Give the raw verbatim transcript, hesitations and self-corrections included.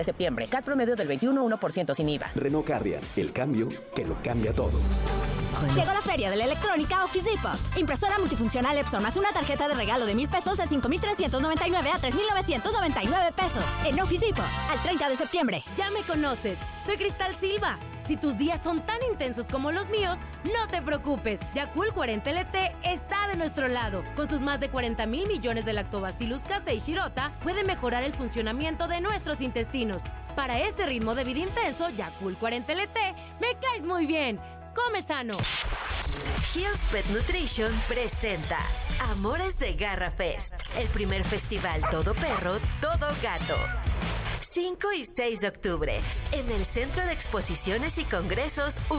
de septiembre. C A T promedio del veintiuno, uno por ciento sin I V A. Renault Carrier, el cambio que lo cambia todo. Llegó la feria de la electrónica Office Depot. Impresora multifuncional Epson más una tarjeta de regalo de mil pesos de cinco mil trescientos noventa y nueve a tres mil novecientos noventa y nueve pesos. En Office Depot, al treinta de septiembre. Ya me conoces, soy Cristal Silva. Si tus días son tan intensos como los míos, no te preocupes. Yakult cuarenta L T está de nuestro lado. Con sus más de cuarenta mil millones de Lactobacillus casei shirota, puede mejorar el funcionamiento de nuestros intestinos. Para este ritmo de vida intenso, Yakult cuarenta L T, me caes muy bien. Come sano. Hill's Pet Nutrition presenta Amores de Garra Fest, el primer festival todo perro, todo gato. cinco y seis de octubre, en el Centro de Exposiciones y Congresos